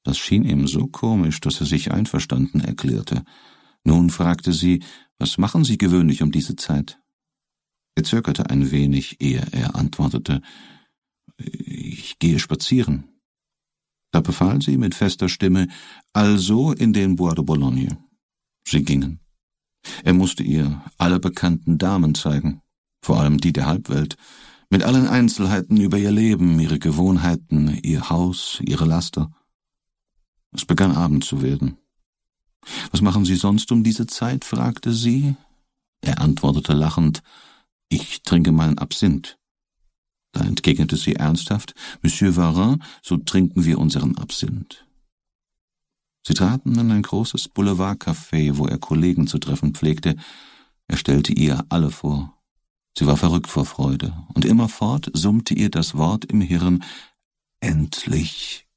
Das schien ihm so komisch, dass er sich einverstanden erklärte. Nun fragte sie, was machen Sie gewöhnlich um diese Zeit? Er zögerte ein wenig, ehe er antwortete, ich gehe spazieren. Da befahl sie mit fester Stimme, also in den Bois de Boulogne. Sie gingen. Er musste ihr alle bekannten Damen zeigen, vor allem die der Halbwelt, mit allen Einzelheiten über ihr Leben, ihre Gewohnheiten, ihr Haus, ihre Laster. Es begann Abend zu werden. »Was machen Sie sonst um diese Zeit?« fragte sie. Er antwortete lachend, »Ich trinke meinen Absinth.« Da entgegnete sie ernsthaft, »Monsieur Varin, so trinken wir unseren Absinth.« Sie traten in ein großes Boulevardcafé, wo er Kollegen zu treffen pflegte. Er stellte ihr alle vor. Sie war verrückt vor Freude, und immerfort summte ihr das Wort im Hirn, »Endlich«,